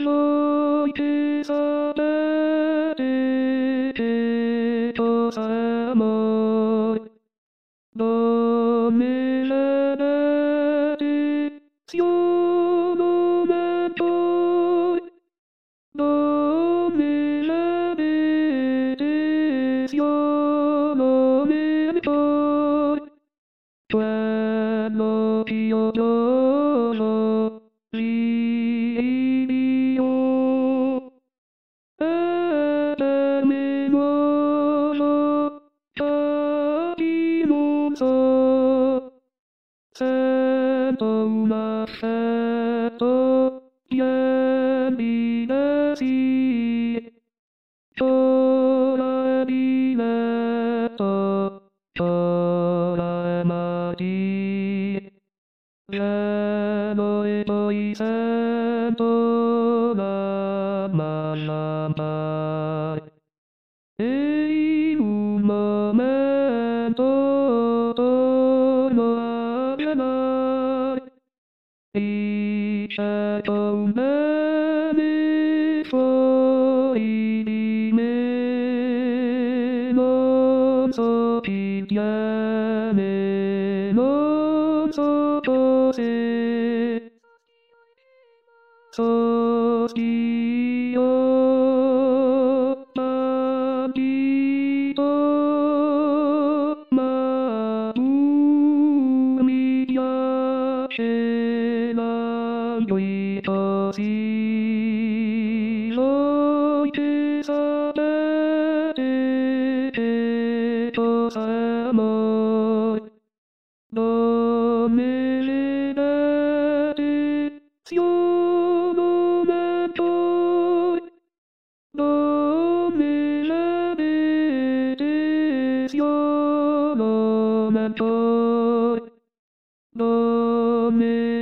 白い手さべてとさえもどめられて強のめとどめられて強のめとQuello pietoso, livio, e luminoso, luminoso, sento un affetto, lievine sì, sola e diletto, sola e mati. Lleno y sento la malampa. E in un momento torno a chiamare. E certo me ne fuori di me. Non so chi tiene, non so cos'è. Sospiro, partito, ma tu mi piace l'angoli così, lo che sapete che cosa è amore, non me le date, sono mentori, non me le date, sono mentori, non me